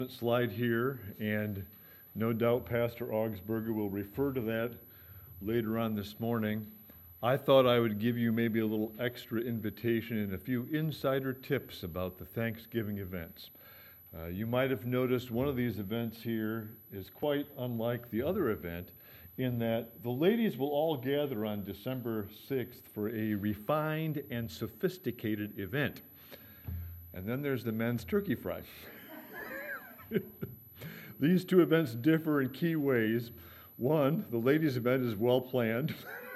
Slide here, and no doubt Pastor Augsburger will refer to that later on this morning. I thought I would give you maybe a little extra invitation and a few insider tips about the Thanksgiving events. You might have noticed one of these events here is quite unlike the other event in that the ladies will all gather on December 6th for a refined and sophisticated event. And then there's the men's turkey fry. These two events differ in key ways. One, the ladies' event is well planned.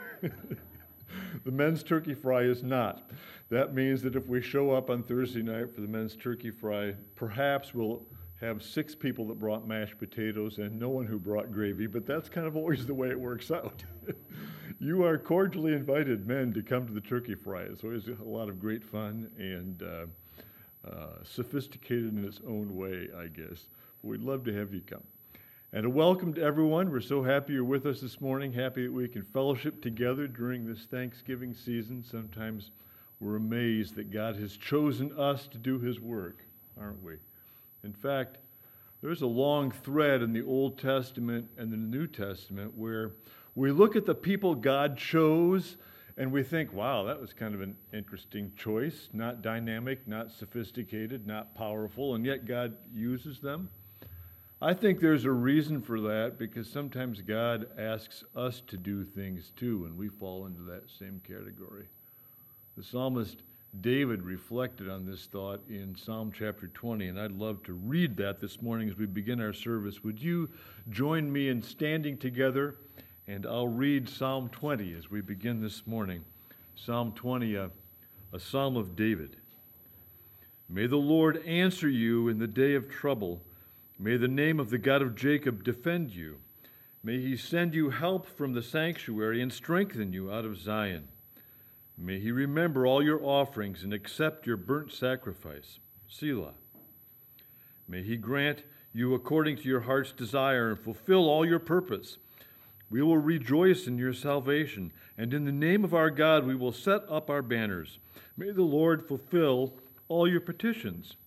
The men's turkey fry is not. That means that if we show up on Thursday night for the men's turkey fry, perhaps we'll have 6 people that brought mashed potatoes and no one who brought gravy, but that's kind of always the way it works out. You are cordially invited, men, to come to the turkey fry. It's always a lot of great fun and sophisticated in its own way, I guess. We'd love to have you come. And a welcome to everyone. We're so happy you're with us this morning, happy that we can fellowship together during this Thanksgiving season. Sometimes we're amazed that God has chosen us to do His work, aren't we? In fact, there's a long thread in the Old Testament and the New Testament where we look at the people God chose and we think, wow, that was kind of an interesting choice, not dynamic, not sophisticated, not powerful, and yet God uses them. I think there's a reason for that because sometimes God asks us to do things too, and we fall into that same category. The psalmist David reflected on this thought in Psalm chapter 20, and I'd love to read that this morning as we begin our service. Would you join me in standing together? And I'll read Psalm 20 as we begin this morning. Psalm 20, a psalm of David. May the Lord answer you in the day of trouble. May the name of the God of Jacob defend you. May He send you help from the sanctuary and strengthen you out of Zion. May He remember all your offerings and accept your burnt sacrifice. Selah. May He grant you according to your heart's desire and fulfill all your purpose. We will rejoice in your salvation, and in the name of our God we will set up our banners. May the Lord fulfill all your petitions.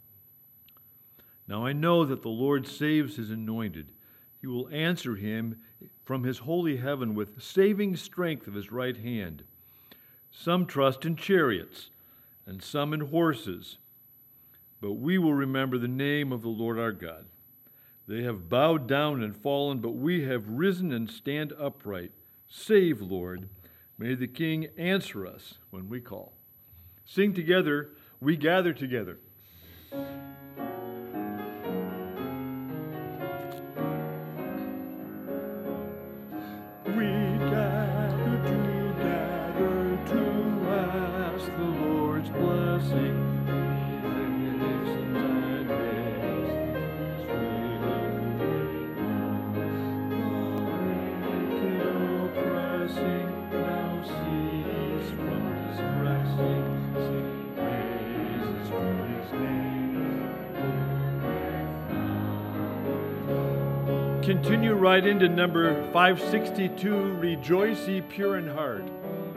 Now I know that the Lord saves His anointed. He will answer him from His holy heaven with saving strength of His right hand. Some trust in chariots, and some in horses, but we will remember the name of the Lord our God. They have bowed down and fallen, but we have risen and stand upright. Save, Lord. May the King answer us when we call. Sing together, we gather together. We gather together to ask the Lord's blessing. Continue right into number 562, Rejoice Ye Pure in Heart.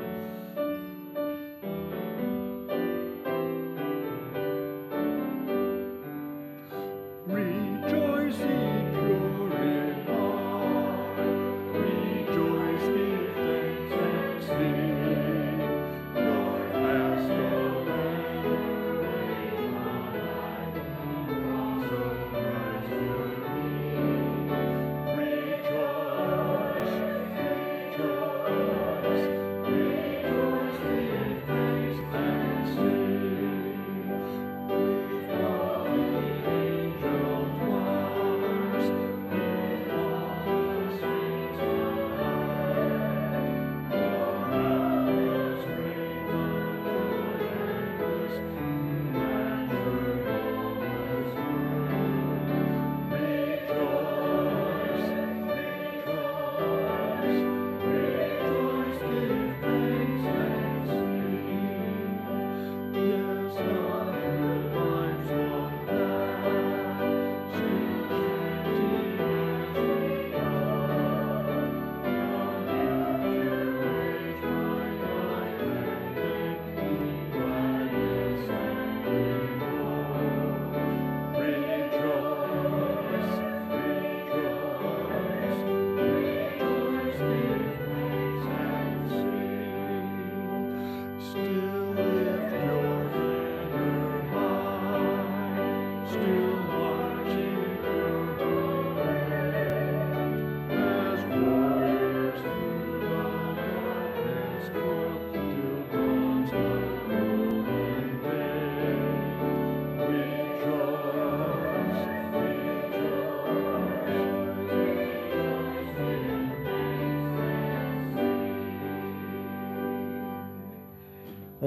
Rejoice ye pure in heart, rejoice, give thanks and sing. Lord has the Lamb laid on high, the Christ will be. Rejoice, give thanks and sing. With all the angels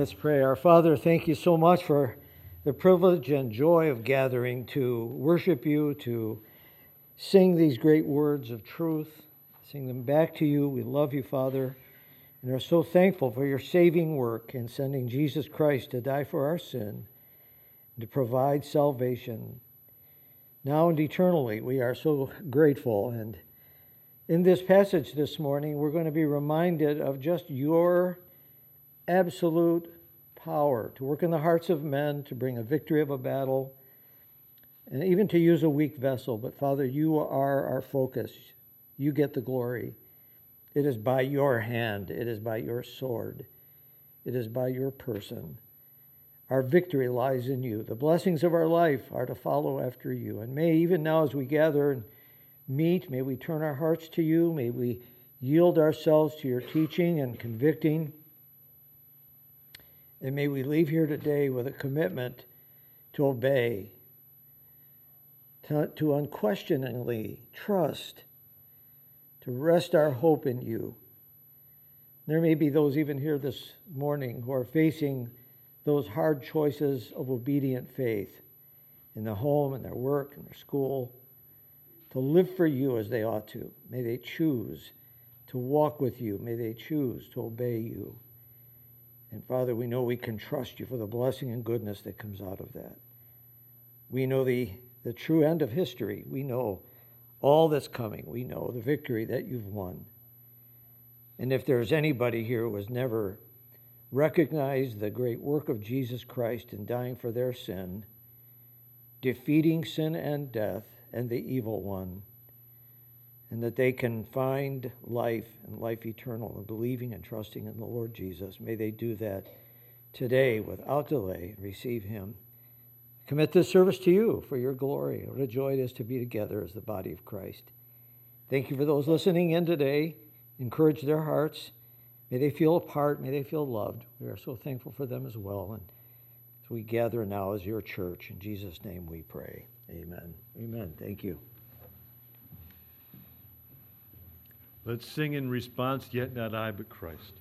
Let's pray. Our Father, thank you so much for the privilege and joy of gathering to worship you, to sing these great words of truth, sing them back to you. We love you, Father, and are so thankful for your saving work in sending Jesus Christ to die for our sin and to provide salvation now and eternally. We are so grateful. And in this passage this morning, we're going to be reminded of just your absolute power to work in the hearts of men, to bring a victory of a battle, and even to use a weak vessel. But Father, you are our focus. You get the glory. It is by your hand. It is by your sword. It is by your person. Our victory lies in you. The blessings of our life are to follow after you. And may even now as we gather and meet, may we turn our hearts to you. May we yield ourselves to your teaching and convicting. And may we leave here today with a commitment to obey, to unquestioningly trust, to rest our hope in you. There may be those even here this morning who are facing those hard choices of obedient faith in the home, in their work, in their school, to live for you as they ought to. May they choose to walk with you. May they choose to obey you. And Father, we know we can trust you for the blessing and goodness that comes out of that. We know the true end of history. We know all that's coming. We know the victory that you've won. And if there's anybody here who has never recognized the great work of Jesus Christ in dying for their sin, defeating sin and death and the evil one, and that they can find life and life eternal in believing and trusting in the Lord Jesus. May they do that today without delay and receive him. Commit this service to you for your glory. What a joy it is to be together as the body of Christ. Thank you for those listening in today. Encourage their hearts. May they feel a part. May they feel loved. We are so thankful for them as well. And as we gather now as your church, in Jesus' name we pray. Amen. Amen. Thank you. Let's sing in response, Yet Not I, But Christ.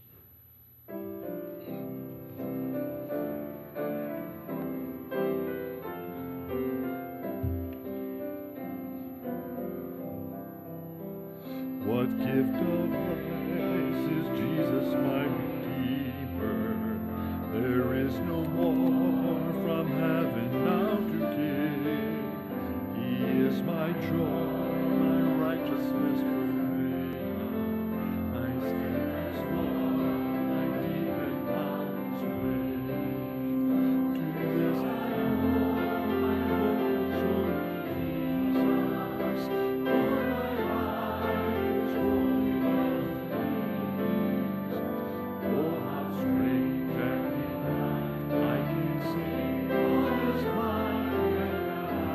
What gift of grace is Jesus my Redeemer? There is no more from heaven now to give. He is my joy, my righteousness forever, my steadfast love, my deep and boundless wish. To this I owe my hope is only Jesus, for my life is wholly His. Oh, how strange and unique I can sing all is mine and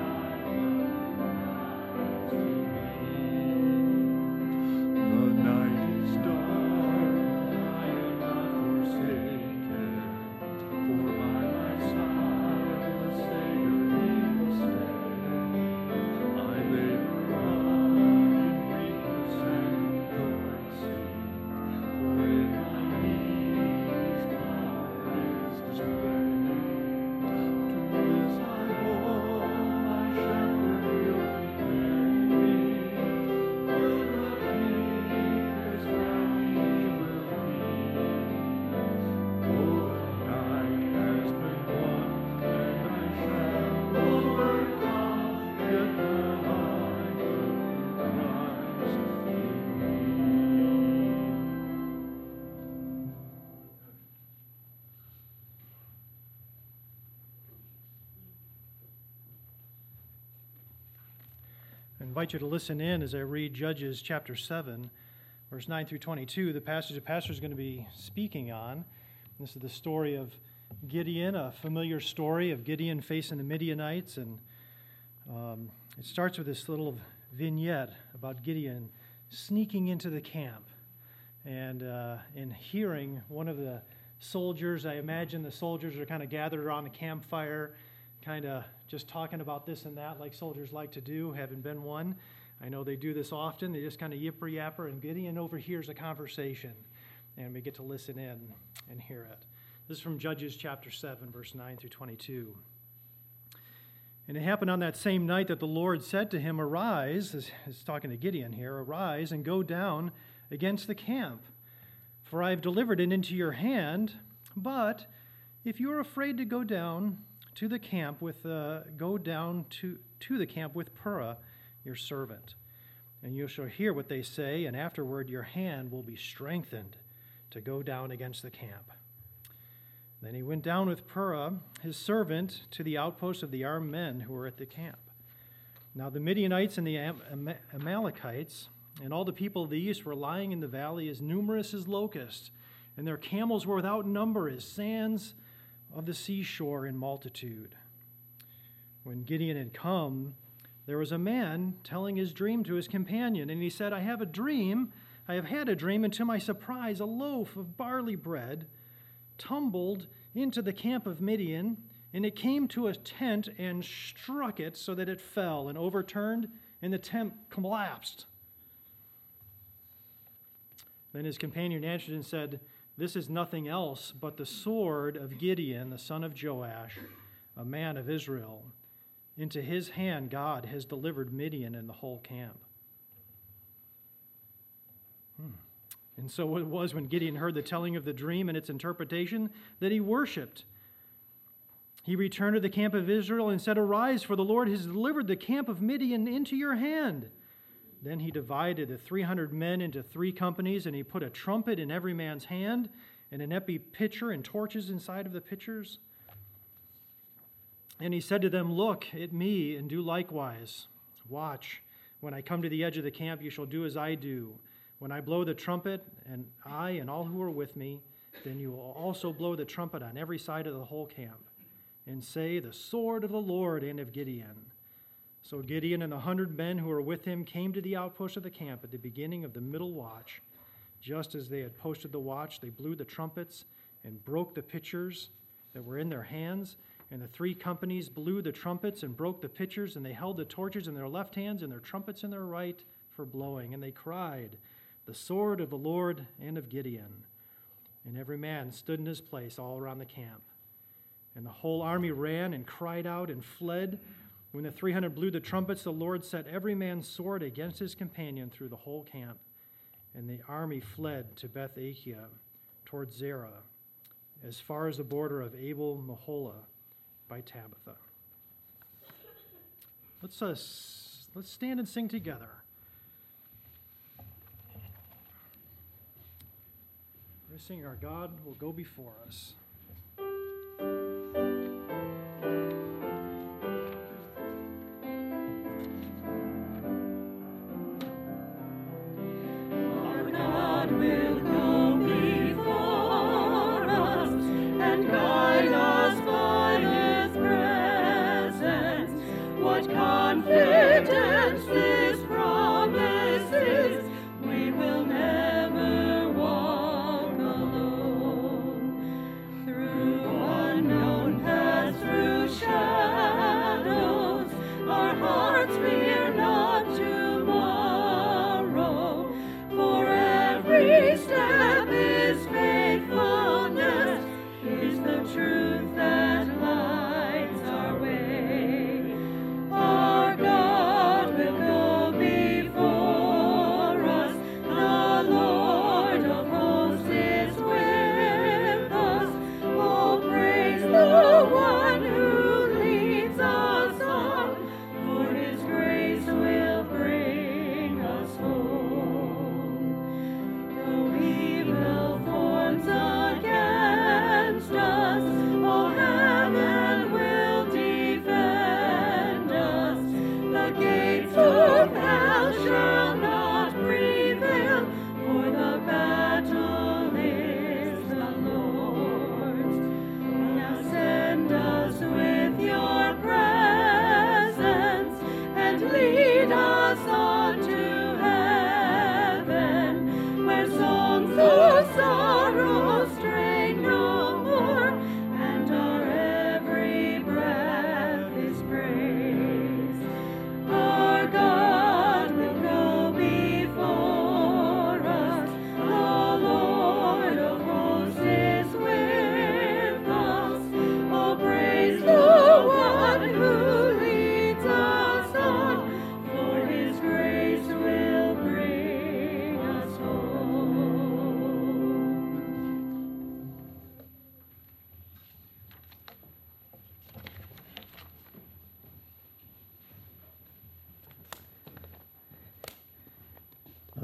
the night is dark, I am not forsaken, for by my side the Savior He will stay. I labor on in weakness and rejoicing, for in my need His power is displayed. To this I owe my shepherd will prepare me, will repeat His ready will be. Oh, the night has been won, and I shall overcome, yet the light of Christ in me. I invite you to listen in as I read Judges chapter 7, verse 9 through 22, the passage the pastor is going to be speaking on. This is the story of Gideon, a familiar story of Gideon facing the Midianites. And it starts with this little vignette about Gideon sneaking into the camp and hearing one of the soldiers. I imagine the soldiers are kind of gathered around a campfire, kind of just talking about this and that like soldiers like to do, having been one. I know they do this often. They just kind of yipper-yapper, and Gideon overhears a conversation, and we get to listen in and hear it. This is from Judges chapter 7, verse 9 through 22. And it happened on that same night that the Lord said to him, "Arise," he's talking to Gideon here, "arise and go down against the camp, for I have delivered it into your hand. But if you are afraid to go down to the camp with the camp with Purah, your servant, and you shall hear what they say, and afterward your hand will be strengthened to go down against the camp." Then he went down with Purah, his servant, to the outpost of the armed men who were at the camp. Now the Midianites and the Amalekites and all the people of the east were lying in the valley as numerous as locusts, and their camels were without number as sands of the seashore in multitude. When Gideon had come, there was a man telling his dream to his companion, and he said, I have had a dream, and to my surprise a loaf of barley bread tumbled into the camp of Midian, and it came to a tent and struck it so that it fell and overturned, and the tent collapsed. Then his companion answered and said, "This is nothing else but the sword of Gideon, the son of Joash, a man of Israel. Into his hand God has delivered Midian and the whole camp." And so it was when Gideon heard the telling of the dream and its interpretation that he worshipped. He returned to the camp of Israel and said, "Arise, for the Lord has delivered the camp of Midian into your hand." Then he divided the 300 men into 3 companies, and he put a trumpet in every man's hand and an empty pitcher and torches inside of the pitchers. And he said to them, "Look at me and do likewise. Watch. When I come to the edge of the camp, you shall do as I do. When I blow the trumpet, and I and all who are with me, then you will also blow the trumpet on every side of the whole camp, and say, 'The sword of the Lord and of Gideon.'" So Gideon and the 100 men who were with him came to the outpost of the camp at the beginning of the middle watch. Just as they had posted the watch, they blew the trumpets and broke the pitchers that were in their hands. And the 3 companies blew the trumpets and broke the pitchers, and they held the torches in their left hands and their trumpets in their right for blowing. And they cried, "The sword of the Lord and of Gideon." And every man stood in his place all around the camp. And the whole army ran and cried out and fled. When the 300 blew the trumpets, the Lord set every man's sword against his companion through the whole camp. And the army fled to Beth-Achiah toward Zerah, as far as the border of Abel-Meholah by Tabitha. Let's stand and sing together. We're singing, "Our God will go before us." Our God will go before us and guide us by His presence. What confidence this promises! We will never walk alone. Through unknown paths, through shadows, our hearts fear not tomorrow. For every step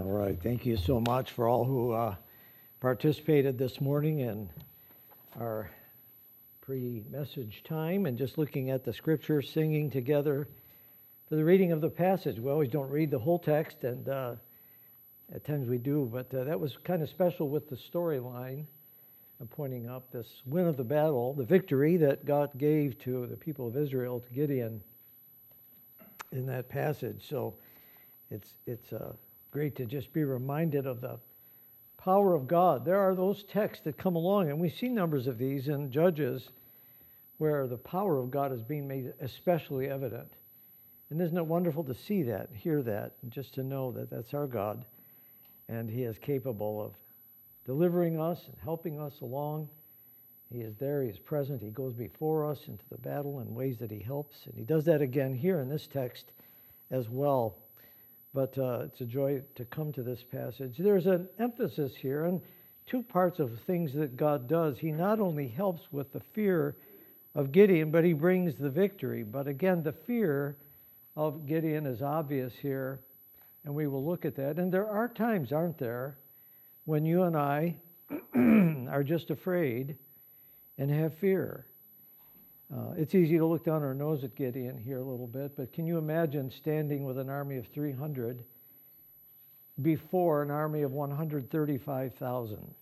All right. Thank you so much for all who participated this morning in our pre-message time and just looking at the scripture, singing together for the reading of the passage. We always don't read the whole text, and at times we do, but that was kind of special with the storyline of pointing up this win of the battle, the victory that God gave to the people of Israel, to Gideon in that passage. So it's great to just be reminded of the power of God. There are those texts that come along, and we see numbers of these in Judges where the power of God is being made especially evident. And isn't it wonderful to see that, hear that, and just to know that that's our God, and He is capable of delivering us and helping us along. He is there, He is present, He goes before us into the battle in ways that He helps, and He does that again here in this text as well. But it's a joy to come to this passage. There's an emphasis here on two parts of things that God does. He not only helps with the fear of Gideon, but He brings the victory. But again, the fear of Gideon is obvious here, and we will look at that. And there are times, aren't there, when you and I are just afraid and have fear. It's easy to look down our nose at Gideon here a little bit, but can you imagine standing with an army of 300 before an army of 135,000?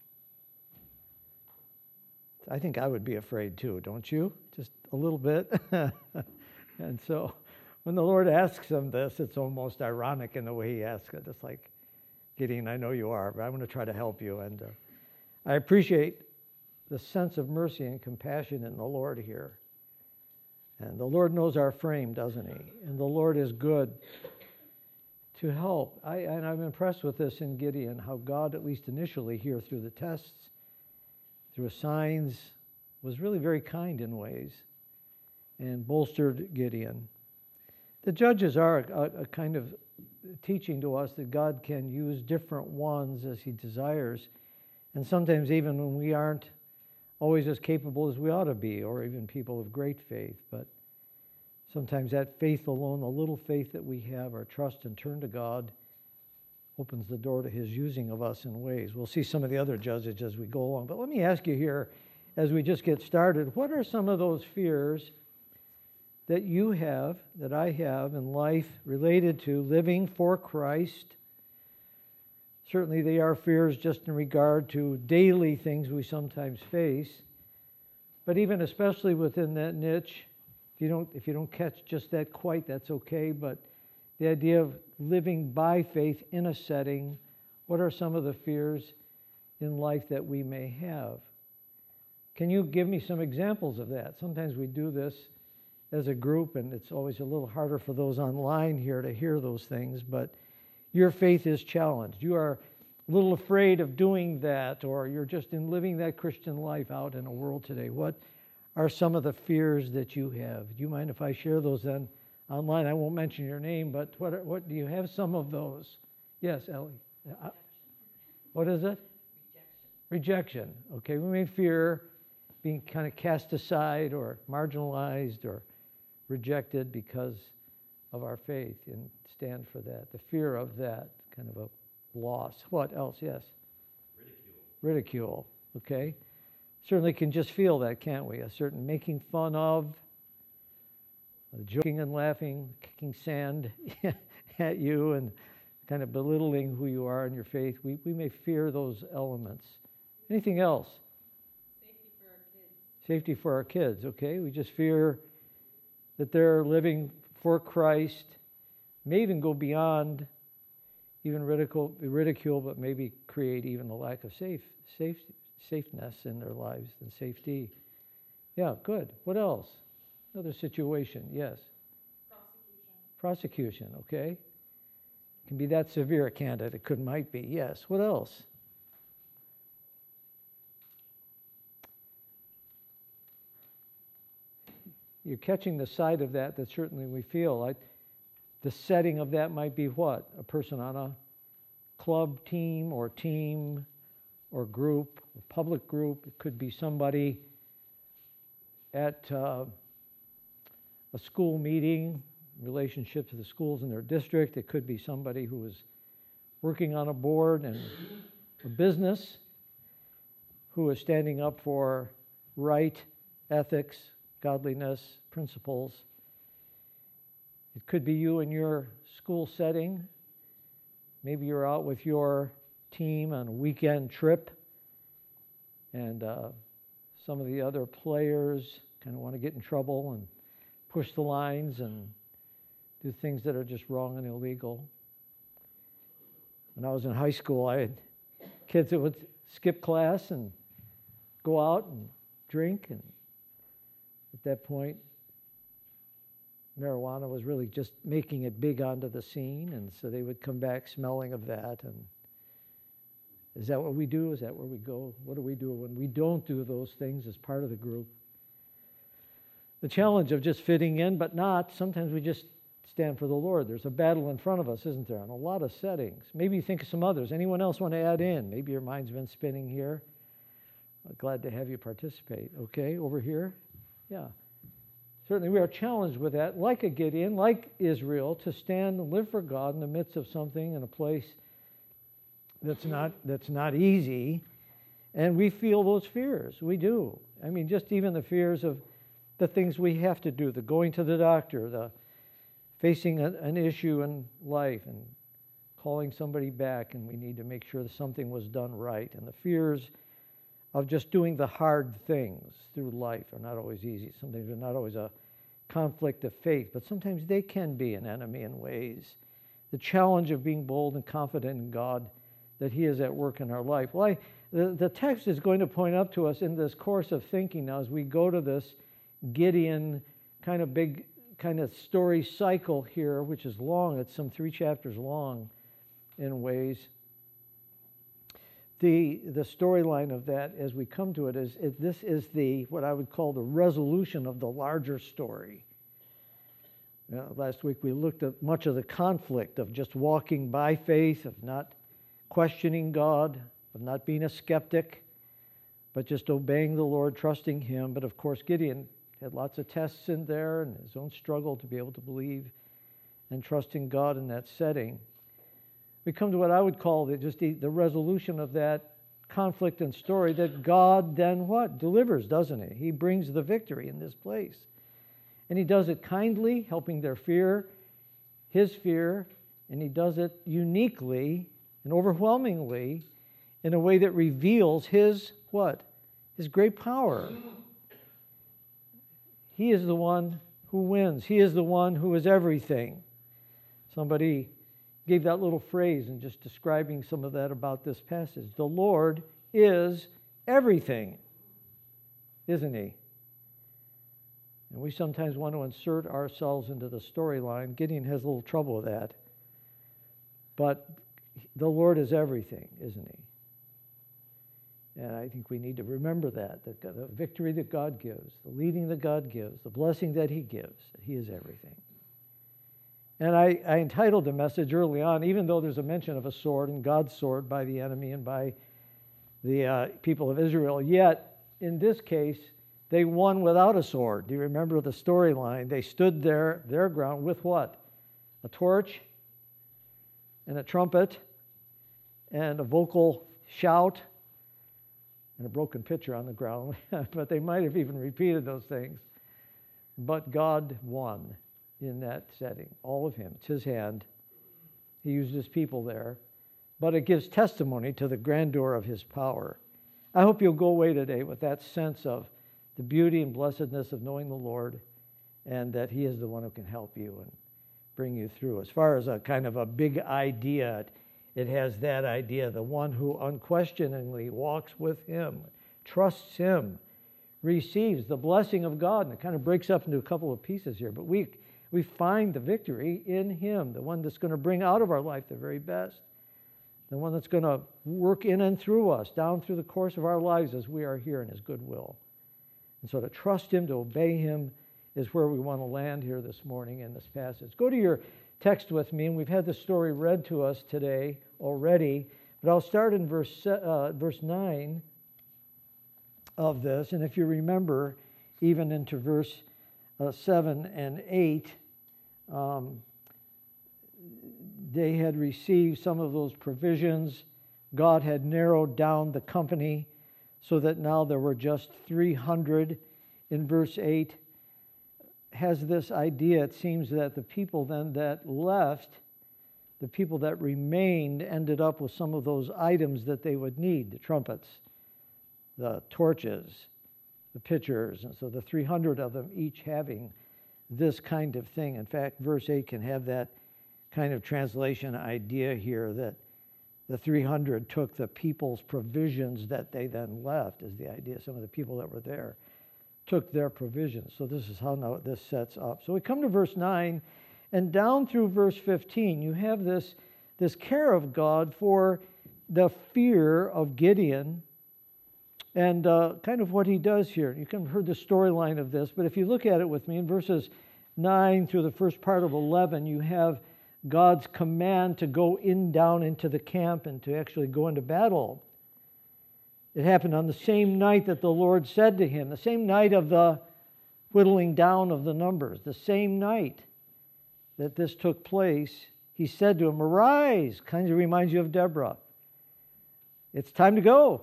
I think I would be afraid too, don't you? Just a little bit. And so when the Lord asks him this, it's almost ironic in the way He asks it. It's like, Gideon, I know you are, but I'm going to try to help you. And I appreciate the sense of mercy and compassion in the Lord here. And the Lord knows our frame, doesn't He? And the Lord is good to help. And I'm impressed with this in Gideon, how God, at least initially here through the tests, through signs, was really very kind in ways and bolstered Gideon. The Judges are a kind of teaching to us that God can use different ones as He desires. And sometimes even when we aren't always as capable as we ought to be, or even people of great faith. But sometimes that faith alone, the little faith that we have, our trust and turn to God, opens the door to His using of us in ways. We'll see some of the other Judges as we go along. But let me ask you here, as we just get started, what are some of those fears that you have, that I have in life related to living for Christ? Certainly they are fears just in regard to daily things we sometimes face. But even especially within that niche, if you don't catch just that quite, that's okay. But the idea of living by faith in a setting, what are some of the fears in life that we may have? Can you give me some examples of that? Sometimes we do this as a group, and it's always a little harder for those online here to hear those things, but your faith is challenged. You are a little afraid of doing that, or you're just in living that Christian life out in a world today. What are some of the fears that you have? Do you mind if I share those then online? I won't mention your name, but what do you have some of those? Yes, Ellie. What is it? Rejection. Okay, we may fear being kind of cast aside or marginalized or rejected because of our faith, and stand for that. The fear of that, kind of a loss. What else? Yes? Ridicule. Okay. Certainly can just feel that, can't we? A certain making fun of, joking and laughing, kicking sand at you, and kind of belittling who you are in your faith. We may fear those elements. Anything else? Safety for our kids. Safety for our kids, okay? We just fear that they're living for Christ, may even go beyond even ridicule, but maybe create even a lack of safeness in their lives and safety. Yeah, good. What else? Another situation, yes. Prosecution, okay. Can be that severe a candidate. It might be, yes. What else? You're catching the side of that certainly we feel. Like the setting of that might be what? A person on a club team or group, a public group. It could be somebody at a school meeting, relationships with the schools in their district. It could be somebody who is working on a board and a business, who is standing up for right, ethics, godliness, principles. It could be you in your school setting. Maybe you're out with your team on a weekend trip, and some of the other players kind of want to get in trouble and push the lines and do things that are just wrong and illegal. When I was in high school, I had kids that would skip class and go out and drink, and at that point, marijuana was really just making it big onto the scene, and so they would come back smelling of that. And is that what we do? Is that where we go? What do we do when we don't do those things as part of the group? The challenge of just fitting in but not, sometimes we just stand for the Lord. There's a battle in front of us, isn't there, in a lot of settings. Maybe you think of some others. Anyone else want to add in? Maybe your mind's been spinning here. Glad to have you participate. Okay, over here? Yeah. Certainly we are challenged with that, like a Gideon, like Israel, to stand and live for God in the midst of something in a place that's not easy. And we feel those fears. We do. I mean, just even the fears of the things we have to do, the going to the doctor, the facing an issue in life and calling somebody back, and we need to make sure that something was done right. And the fears of just doing the hard things through life are not always easy. Sometimes they're not always a conflict of faith, but sometimes they can be an enemy in ways. The challenge of being bold and confident in God, that He is at work in our life. Well, the text is going to point up to us in this course of thinking now as we go to this Gideon kind of big kind of story cycle here, which is long. It's some 3 chapters long in ways. The storyline of that, as we come to it, is this is the what I would call the resolution of the larger story. Last week we looked at much of the conflict of just walking by faith, of not questioning God, of not being a skeptic, but just obeying the Lord, trusting Him. But of course, Gideon had lots of tests in there and his own struggle to be able to believe and trust in God in that setting. We come to what I would call the resolution of that conflict and story, that God then what? Delivers, doesn't He? He brings the victory in this place. And He does it kindly, helping their fear, His fear, and He does it uniquely and overwhelmingly in a way that reveals His what? His great power. He is the one who wins. He is the one who is everything. Somebody gave that little phrase in just describing some of that about this passage. The Lord is everything, isn't He? And we sometimes want to insert ourselves into the storyline. Gideon has a little trouble with that. But the Lord is everything, isn't He? And I think we need to remember that the victory that God gives, the leading that God gives, the blessing that He gives, that He is everything. And I entitled the message early on, even though there's a mention of a sword and God's sword by the enemy and by the people of Israel, yet in this case, they won without a sword. Do you remember the storyline? They stood their ground with what? A torch and a trumpet and a vocal shout and a broken pitcher on the ground. But they might have even repeated those things. But God won in that setting. All of Him. It's His hand. He used His people there. But it gives testimony to the grandeur of His power. I hope you'll go away today with that sense of the beauty and blessedness of knowing the Lord, and that He is the one who can help you and bring you through. As far as a kind of a big idea, it has that idea, the one who unquestioningly walks with Him, trusts Him, receives the blessing of God. And it kind of breaks up into a couple of pieces here, but we find the victory in Him, the one that's going to bring out of our life the very best, the one that's going to work in and through us, down through the course of our lives as we are here in His goodwill. And so to trust Him, to obey Him, is where we want to land here this morning in this passage. Go to your text with me, and we've had the story read to us today already, but I'll start in verse 9 of this, and if you remember, even into verse 7 and 8, they had received some of those provisions. God had narrowed down the company so that now there were just 300. In verse 8 has this idea, it seems that the people then that left, the people that remained, ended up with some of those items that they would need, the trumpets, the torches, the pitchers, and so the 300 of them each having this kind of thing. In fact, verse 8 can have that kind of translation idea here, that the 300 took the people's provisions that they then left, is the idea. Some of the people that were there took their provisions. So this is how now this sets up. So we come to verse 9, and down through verse 15, you have this care of God for the fear of Gideon and kind of what he does here. You can have heard the storyline of this, but if you look at it with me, in verses 9 through the first part of 11, you have God's command to go down into the camp and to actually go into battle. It happened on the same night that the Lord said to him, the same night of the whittling down of the numbers, the same night that this took place, he said to him, "Arise," kind of reminds you of Deborah. It's time to go.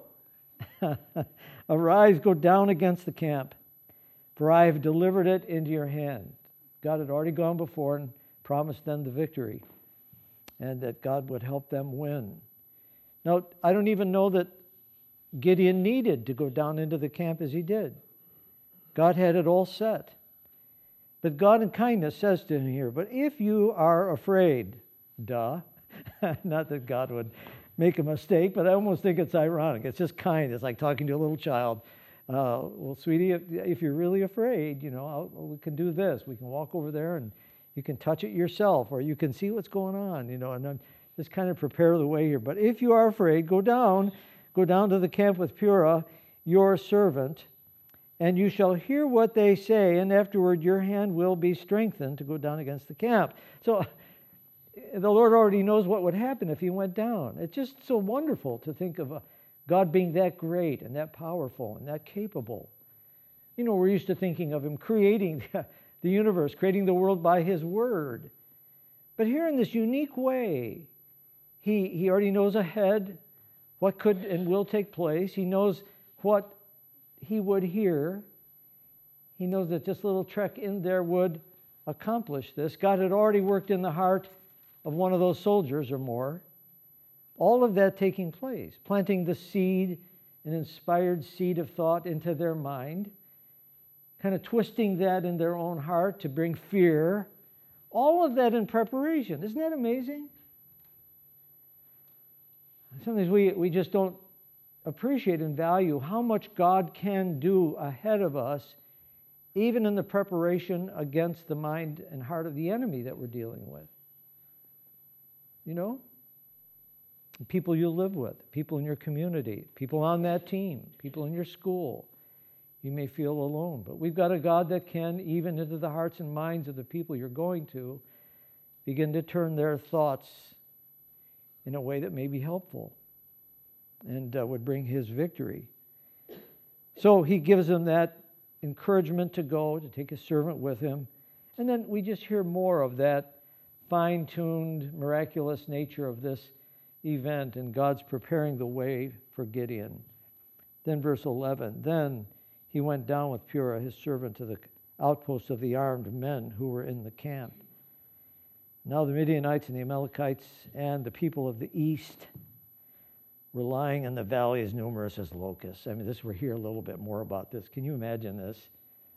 "Arise, go down against the camp, for I have delivered it into your hand." God had already gone before and promised them the victory, and that God would help them win. Now, I don't even know that Gideon needed to go down into the camp as he did. God had it all set. But God in kindness says to him here, "But if you are afraid," not that God would make a mistake, but I almost think it's ironic. It's just kind. It's like talking to a little child. "Well, sweetie, if you're really afraid, we can do this. We can walk over there and you can touch it yourself, or you can see what's going on, and then just kind of prepare the way here. But if you are afraid, go down to the camp with Purah, your servant, and you shall hear what they say, and afterward your hand will be strengthened to go down against the camp." So the Lord already knows what would happen if he went down. It's just so wonderful to think of God being that great and that powerful and that capable. We're used to thinking of him creating the universe, creating the world by his word. But here in this unique way, he already knows ahead what could and will take place. He knows what he would hear. He knows that this little trek in there would accomplish this. God had already worked in the heart of one of those soldiers or more. All of that taking place, planting the seed, an inspired seed of thought into their mind, kind of twisting that in their own heart to bring fear. All of that in preparation. Isn't that amazing? Sometimes we just don't appreciate and value how much God can do ahead of us, even in the preparation against the mind and heart of the enemy that we're dealing with. People you live with, people in your community, people on that team, people in your school. You may feel alone, but we've got a God that can, even into the hearts and minds of the people you're going to, begin to turn their thoughts in a way that may be helpful and would bring his victory. So he gives them that encouragement to go, to take his servant with him. And then we just hear more of that fine-tuned, miraculous nature of this event, and God's preparing the way for Gideon. Then verse 11, "Then he went down with Purah, his servant, to the outposts of the armed men who were in the camp. Now the Midianites and the Amalekites and the people of the east were lying in the valley as numerous as locusts." We'll hear a little bit more about this. Can you imagine this?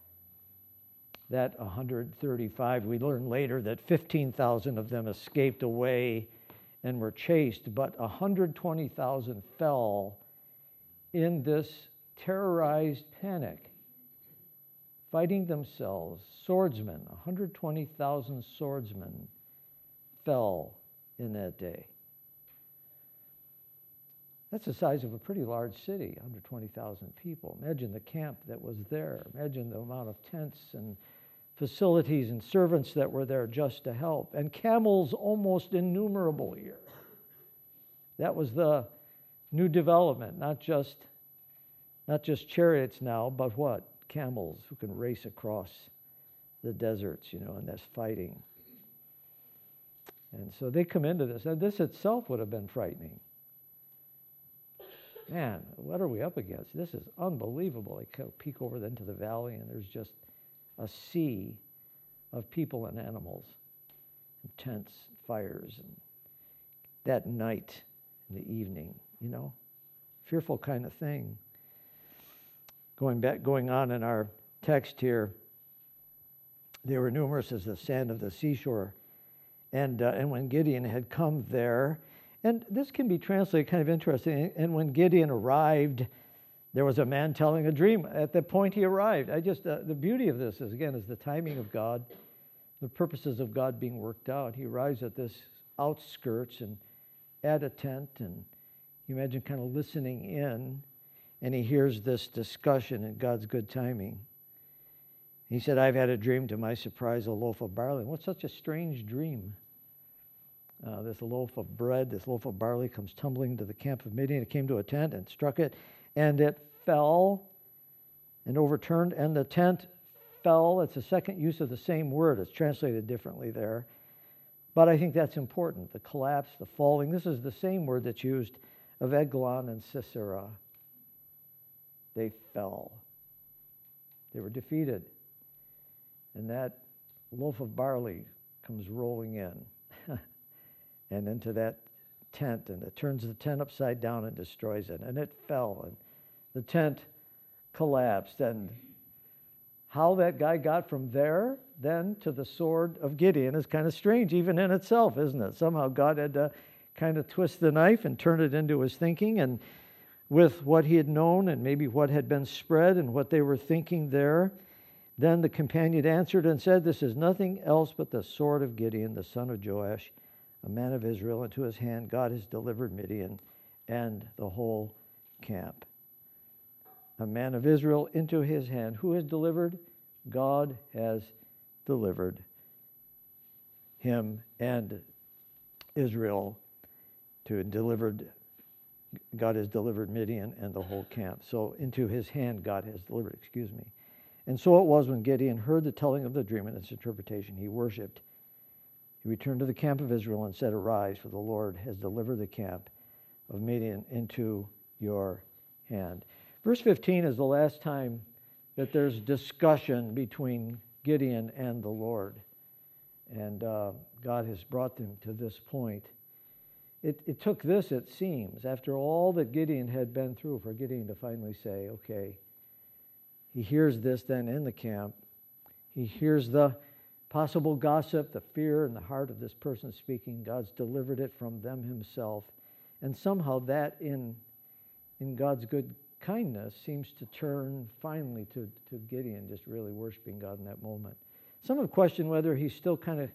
That 135, we learn later that 15,000 of them escaped away and were chased, but 120,000 fell in this terrorized panic, fighting themselves. Swordsmen, 120,000 swordsmen fell in that day. That's the size of a pretty large city, 120,000 people. Imagine the camp that was there. Imagine the amount of tents and facilities and servants that were there just to help. And camels almost innumerable here. That was the new development, not just chariots now, but what? Camels who can race across the deserts, and that's fighting. And so they come into this, and this itself would have been frightening. Man, what are we up against? This is unbelievable. They peek over into the valley, and there's just a sea of people and animals, and tents, fires, and that night in the evening, fearful kind of thing. Going on in our text here, they were numerous as the sand of the seashore. And when Gideon had come there, and this can be translated kind of interesting, and when Gideon arrived, there was a man telling a dream at the point he arrived. The beauty of this is the timing of God, the purposes of God being worked out. He arrives at this outskirts and at a tent, and you imagine kind of listening in, and he hears this discussion in God's good timing. He said, I've had a dream, to my surprise, a loaf of barley. What's such a strange dream? This loaf of bread, this loaf of barley comes tumbling to the camp of Midian. It came to a tent and struck it, and it fell and overturned, and the tent fell. It's a second use of the same word. It's translated differently there. But I think that's important. The collapse, the falling. This is the same word that's used of Eglon and Sisera. They fell. They were defeated. And that loaf of barley comes rolling in and into that tent, and it turns the tent upside down and destroys it. And it fell, and the tent collapsed. And how that guy got from there then to the sword of Gideon is kind of strange even in itself, isn't it? Somehow God had to kind of twist the knife and turn it into his thinking, and with what he had known and maybe what had been spread and what they were thinking there, then the companion answered and said, this is nothing else but the sword of Gideon, the son of Joash, a man of Israel. Into his hand God has delivered Midian and the whole camp. A man of Israel into his hand. Who has delivered? God has delivered him and Israel. God has delivered Midian and the whole camp. So into his hand God has delivered, And so it was when Gideon heard the telling of the dream and its interpretation, he worshipped. He returned to the camp of Israel and said, arise, for the Lord has delivered the camp of Midian into your hand. Verse 15 is the last time that there's discussion between Gideon and the Lord. And God has brought them to this point. It took this, it seems, after all that Gideon had been through, for Gideon to finally say, okay, he hears this then in the camp. He hears the possible gossip, the fear in the heart of this person speaking. God's delivered it from them himself. And somehow that in God's good kindness seems to turn finally to Gideon just really worshiping God in that moment. Some have questioned whether he's still kind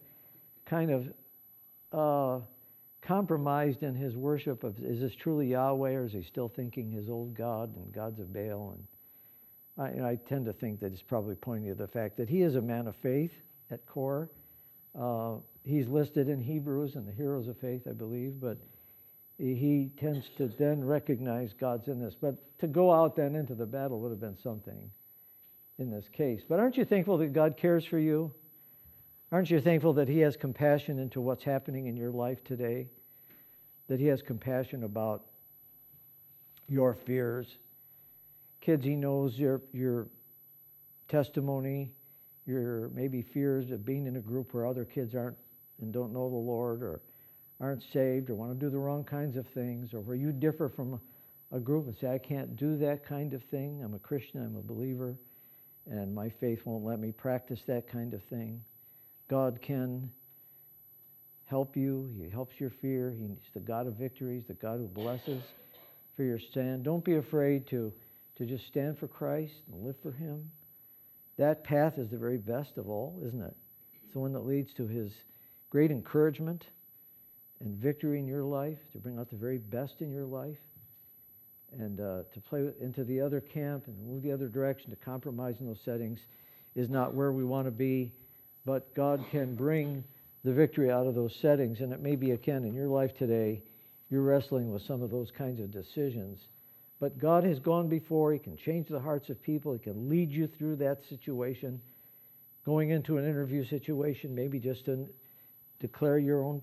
of compromised in his worship of, is this truly Yahweh, or is he still thinking his old God and gods of Baal? And I tend to think that it's probably pointing to the fact that he is a man of faith at core. He's listed in Hebrews and the heroes of faith, I believe, but he tends to then recognize God's in this. But to go out then into the battle would have been something in this case. But aren't you thankful that God cares for you? Aren't you thankful that he has compassion into what's happening in your life today? That he has compassion about your fears? Kids, he knows your testimony, your maybe fears of being in a group where other kids aren't and don't know the Lord, or aren't saved, or want to do the wrong kinds of things, or where you differ from a group and say, I can't do that kind of thing. I'm a Christian, I'm a believer, and my faith won't let me practice that kind of thing. God can help you. He helps your fear. He's the God of victories, the God who blesses for your stand. Don't be afraid to just stand for Christ and live for him. That path is the very best of all, isn't it? It's the one that leads to his great encouragement and victory in your life, to bring out the very best in your life, and to play into the other camp and move the other direction, to compromise in those settings is not where we want to be, but God can bring the victory out of those settings. And it may be, again, in your life today, you're wrestling with some of those kinds of decisions. But God has gone before. He can change the hearts of people. He can lead you through that situation. Going into an interview situation, maybe just to declare your own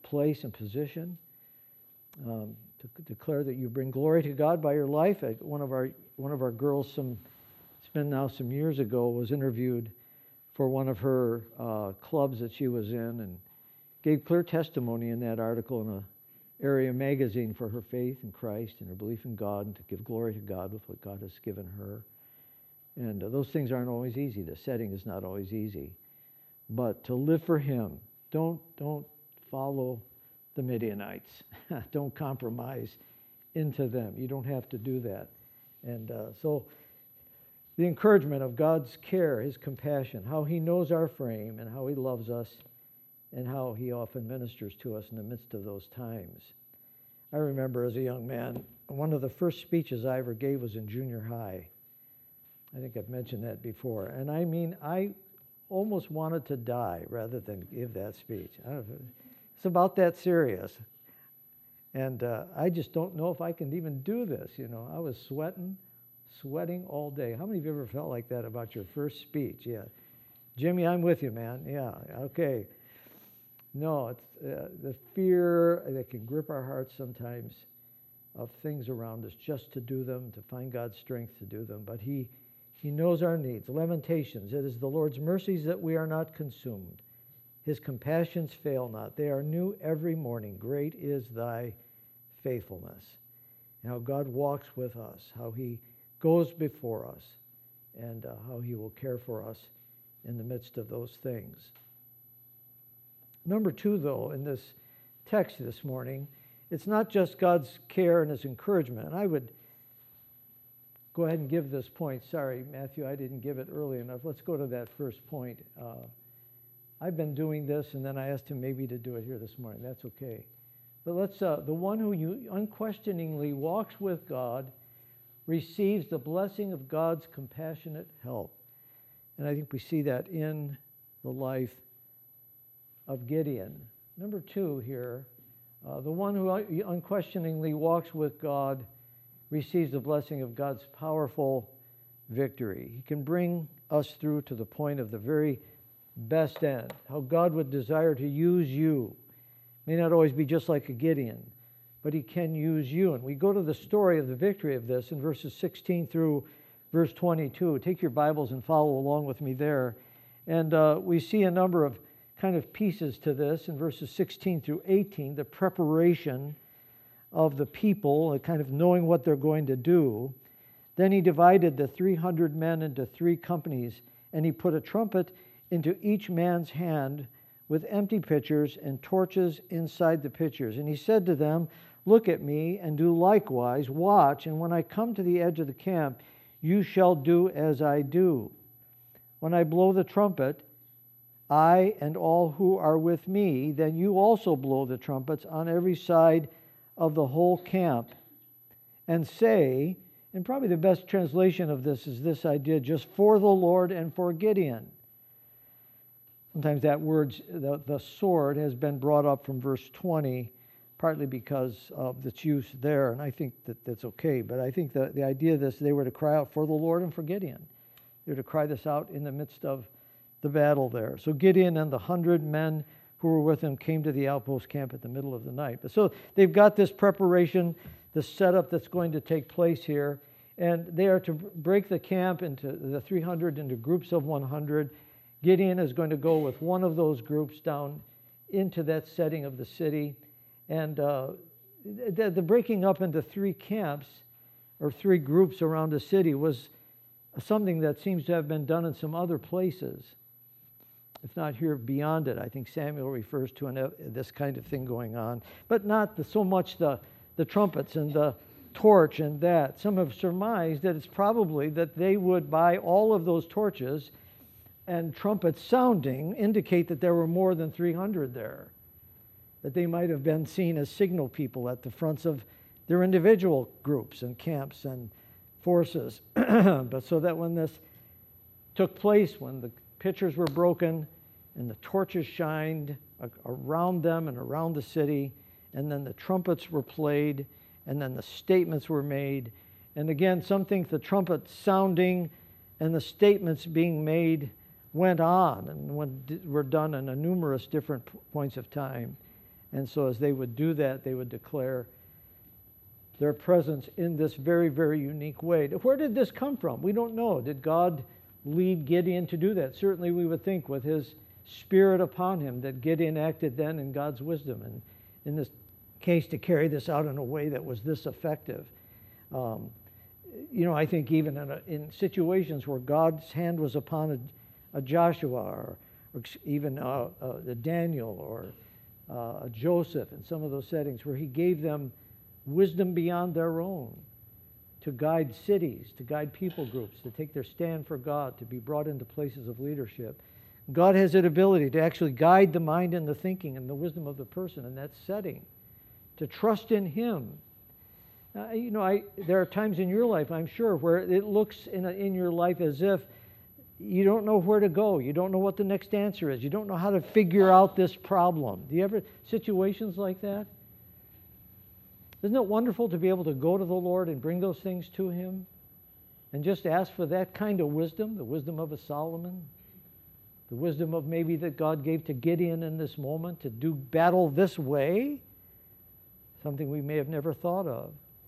place and position, to declare that you bring glory to God by your life. One of our girls, it's been now some years ago, was interviewed for one of her clubs that she was in, and gave clear testimony in that article in a area magazine for her faith in Christ and her belief in God, and to give glory to God with what God has given her. And those things aren't always easy. The setting is not always easy. But to live for Him, don't follow the Midianites. Don't compromise into them. You don't have to do that. And so the encouragement of God's care, His compassion, how He knows our frame and how He loves us, and how He often ministers to us in the midst of those times. I remember as a young man, one of the first speeches I ever gave was in junior high. I think I've mentioned that before. And I mean, I almost wanted to die rather than give that speech. It's about that serious. And I just don't know if I can even do this. I was sweating all day. How many of you ever felt like that about your first speech? Yeah. Jimmy, I'm with you, man. Yeah, okay. No, it's the fear that can grip our hearts sometimes of things around us, just to do them, to find God's strength to do them. But He knows our needs. Lamentations, it is the Lord's mercies that we are not consumed. His compassions fail not. They are new every morning. Great is thy faithfulness. And how God walks with us, how He goes before us, and how He will care for us in the midst of those things. Number two, though, in this text this morning, it's not just God's care and His encouragement. And I would go ahead and give this point. Sorry, Matthew, I didn't give it early enough. Let's go to that first point. I've been doing this, and then I asked him maybe to do it here this morning. That's okay. But let's, the one who unquestioningly walks with God receives the blessing of God's compassionate help. And I think we see that in the life of Gideon. Number two here, the one who unquestioningly walks with God receives the blessing of God's powerful victory. He can bring us through to the point of the very best end, how God would desire to use you. May not always be just like a Gideon, but He can use you. And we go to the story of the victory of this in verses 16 through verse 22. Take your Bibles and follow along with me there. And we see a number of kind of pieces to this in verses 16 through 18, the preparation of the people, kind of knowing what they're going to do. Then He divided the 300 men into 3 companies, and He put a trumpet into each man's hand with empty pitchers and torches inside the pitchers. And He said to them, "Look at me and do likewise. Watch, and when I come to the edge of the camp, you shall do as I do. When I blow the trumpet, I and all who are with me, then you also blow the trumpets on every side of the whole camp, and say," and probably the best translation of this is this idea, just for the Lord and for Gideon. Sometimes that word, the sword, has been brought up from verse 20, partly because of its use there, and I think that's okay. But I think the idea of this, they were to cry out for the Lord and for Gideon. They were to cry this out in the midst of the battle there. So Gideon and the 100 men who were with him came to the outpost camp at the middle of the night. But so they've got this preparation, the setup that's going to take place here, and they are to break the camp into the 300 into groups of 100. Gideon is going to go with one of those groups down into that setting of the city. And the breaking up into 3 camps or 3 groups around the city was something that seems to have been done in some other places, if not here beyond it. I think Samuel refers to this kind of thing going on, but not so much the trumpets and the torch and that. Some have surmised that it's probably that they would, by all of those torches and trumpets sounding, indicate that there were more than 300 there, that they might have been seen as signal people at the fronts of their individual groups and camps and forces. But so that when this took place, when the pitchers were broken and the torches shined around them and around the city, and then the trumpets were played, and then the statements were made. And again, some think the trumpet sounding and the statements being made went on and were done in numerous different points of time. And so as they would do that, they would declare their presence in this very, very unique way. Where did this come from? We don't know. Did God lead Gideon to do that? Certainly we would think with his spirit upon him that Gideon acted then in God's wisdom, and in this case to carry this out in a way that was this effective. I think even in situations where God's hand was upon a Joshua or even a Daniel or a Joseph, in some of those settings where he gave them wisdom beyond their own to guide cities, to guide people groups, to take their stand for God, to be brought into places of leadership. God has that ability to actually guide the mind and the thinking and the wisdom of the person in that setting, to trust in Him. There are times in your life, I'm sure, where it looks in your life as if you don't know where to go. You don't know what the next answer is. You don't know how to figure out this problem. Do you ever situations like that? Isn't it wonderful to be able to go to the Lord and bring those things to Him and just ask for that kind of wisdom, the wisdom of a Solomon, the wisdom of maybe that God gave to Gideon in this moment to do battle this way, something we may have never thought of.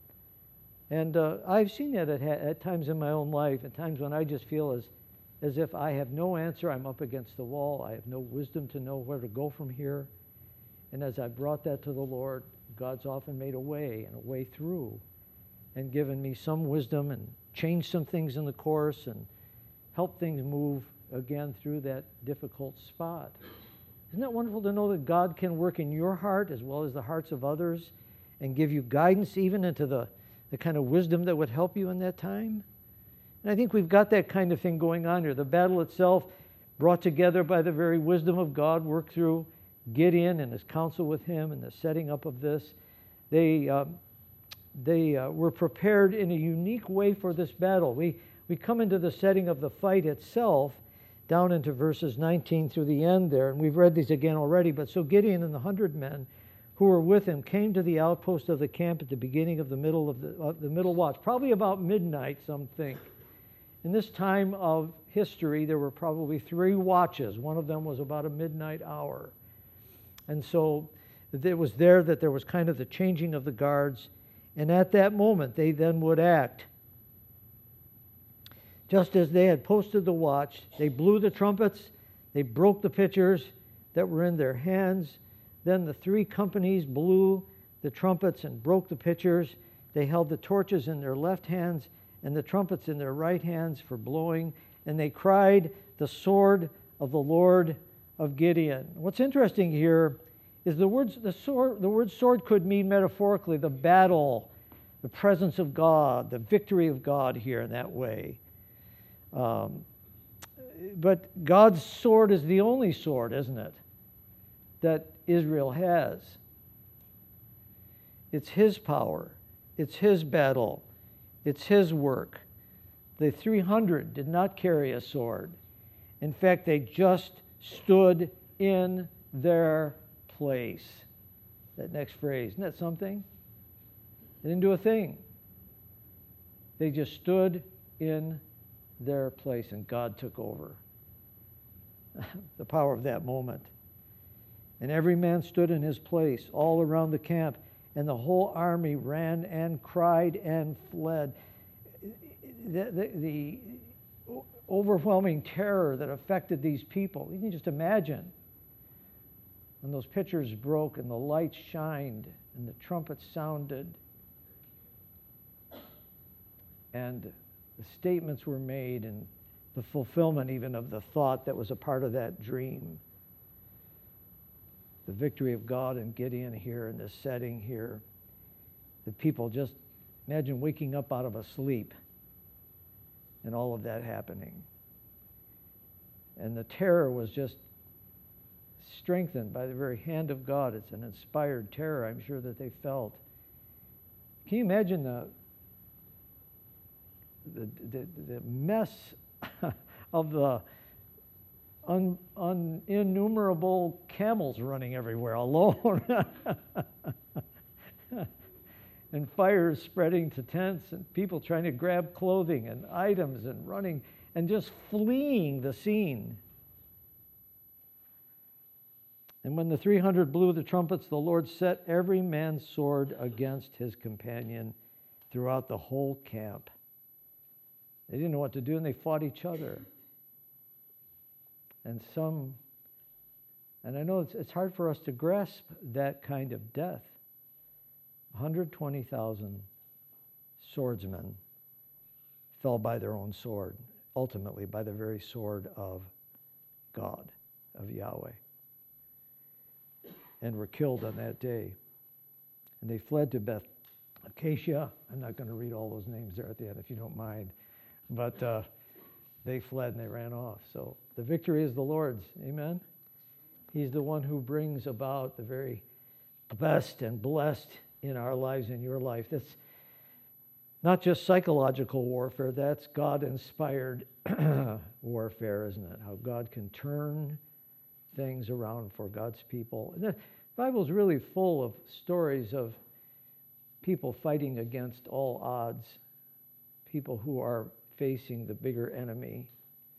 And I've seen that at times in my own life, at times when I just feel as if I have no answer, I'm up against the wall, I have no wisdom to know where to go from here. And as I brought that to the Lord, God's often made a way and a way through and given me some wisdom and changed some things in the course and helped things move again through that difficult spot. Isn't that wonderful to know that God can work in your heart as well as the hearts of others and give you guidance even into the kind of wisdom that would help you in that time? And I think we've got that kind of thing going on here. The battle itself brought together by the very wisdom of God, worked through Gideon and his counsel with him and the setting up of this. They were prepared in a unique way for this battle. We come into the setting of the fight itself down into verses 19 through the end there, and we've read these again already. But so Gideon and the 100 men who were with him came to the outpost of the camp at the beginning of the middle watch, probably about midnight, some think. In this time of history, there were probably 3 watches. One of them was about a midnight hour. And so it was there that there was kind of the changing of the guards. And at that moment, they then would act. Just as they had posted the watch, they blew the trumpets, they broke the pitchers that were in their hands. Then the 3 companies blew the trumpets and broke the pitchers. They held the torches in their left hands and the trumpets in their right hands for blowing. And they cried, "The sword of the Lord of Gideon." What's interesting here is the word sword could mean metaphorically the battle, the presence of God, the victory of God here in that way. But God's sword is the only sword, isn't it, that Israel has. It's His power. It's His battle. It's His work. The 300 did not carry a sword. In fact, they just stood in their place. That next phrase, isn't that something? They didn't do a thing. They just stood in their place, and God took over. The power of that moment. And every man stood in his place all around the camp, and the whole army ran and cried and fled. The overwhelming terror that affected these people, you can just imagine when those pitchers broke and the lights shined and the trumpets sounded and the statements were made and the fulfillment even of the thought that was a part of that dream. The victory of God and Gideon here in this setting here. The people just imagine waking up out of a sleep and all of that happening. And the terror was just strengthened by the very hand of God. It's an inspired terror, I'm sure, that they felt. Can you imagine the mess of the innumerable camels running everywhere alone and fires spreading to tents and people trying to grab clothing and items and running and just fleeing the scene. And when the 300 blew the trumpets, the Lord set every man's sword against his companion throughout the whole camp. They didn't know what to do, and they fought each other. And I know it's hard for us to grasp that kind of death. 120,000 swordsmen fell by their own sword, ultimately by the very sword of God, of Yahweh, and were killed on that day. And they fled to Beth Acacia. I'm not going to read all those names there at the end if you don't mind, but they fled and they ran off. So the victory is the Lord's. Amen? He's the one who brings about the very best and blessed in our lives, in your life. That's not just psychological warfare, that's God-inspired warfare, isn't it? How God can turn things around for God's people. And the Bible's really full of stories of people fighting against all odds, people who are facing the bigger enemy.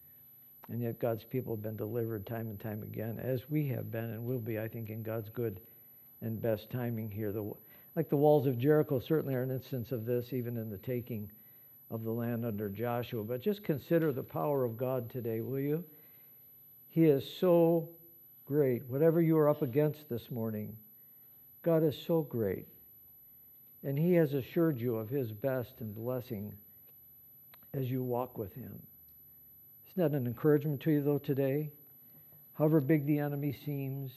And yet God's people have been delivered time and time again, as we have been and will be, I think, in God's good and best timing here. Like the walls of Jericho certainly are an instance of this, even in the taking of the land under Joshua. But just consider the power of God today, will you? He is so great. Whatever you are up against this morning, God is so great. And He has assured you of His best and blessing as you walk with Him. Isn't that an encouragement to you, though, today? However big the enemy seems,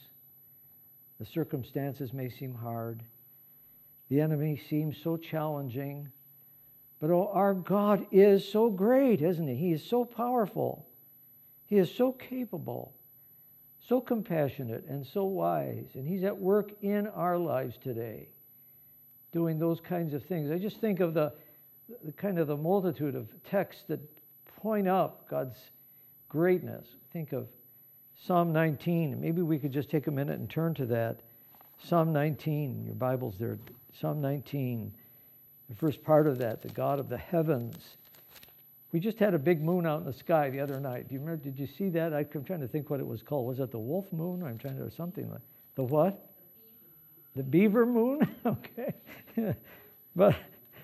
the circumstances may seem hard, the enemy seems so challenging, but our God is so great, isn't He? He is so powerful. He is so capable, so compassionate, and so wise. And He's at work in our lives today, doing those kinds of things. I just think of the kind of the multitude of texts that point out God's greatness. Think of Psalm 19. Maybe we could just take a minute and turn to that. Psalm 19, your Bible's there. Psalm 19, the first part of that, the God of the heavens. We just had a big moon out in the sky the other night. Do you remember? Did you see that? I'm trying to think what it was called. Was it the wolf moon? I'm trying to, or something like the what? The beaver moon? Okay. But